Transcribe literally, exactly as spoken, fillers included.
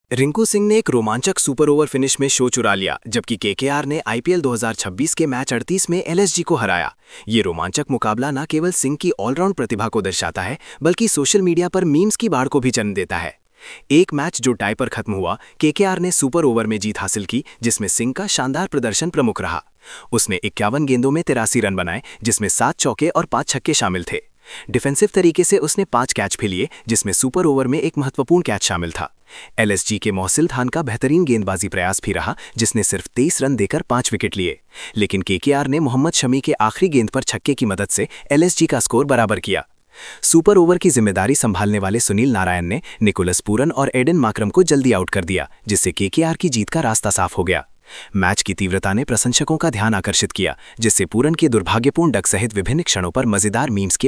रिंकू सिंह ने एक रोमांचक सुपर ओवर फिनिश में शो चुरा लिया, जबकि केकेआर ने आईपीएल दो हज़ार छब्बीस के मैच अड़तीस में एलएसजी को हराया। ये रोमांचक मुकाबला न केवल सिंह की ऑलराउंड प्रतिभा को दर्शाता है, बल्कि सोशल मीडिया पर मीम्स की बाढ़ को भी जन्म देता है। एक मैच जो टाई पर खत्म हुआ, केकेआर ने सुपर ओवर में जीत हासिल की, जिसमें सिंह का शानदार प्रदर्शन प्रमुख रहा। उसने इक्यावन गेंदों में तिरासी रन बनाए, जिसमें सात चौके और पांच छक्के शामिल थे। डिफेंसिव तरीके से उसने पांच कैच भी लिए, जिसमें सुपर ओवर में एक महत्वपूर्ण कैच शामिल था। एलएसजी के मोहसिल खान का बेहतरीन गेंदबाजी प्रयास भी रहा, जिसने सिर्फ तेईस रन देकर पांच विकेट लिए। लेकिन केकेआर ने मोहम्मद शमी के आखिरी गेंद पर छक्के की मदद से एलएसजी का स्कोर बराबर किया। सुपर ओवर की जिम्मेदारी संभालने वाले सुनील नारायण ने निकोलस पूरन और एडन मार्करम को जल्दी आउट कर दिया, जिससे केकेआर की जीत का रास्ता साफ हो गया। मैच की तीव्रता ने प्रशंसकों का ध्यान आकर्षित किया, जिससे पूरन के दुर्भाग्यपूर्ण डक सहित विभिन्न क्षणों पर मजेदार मीम्स के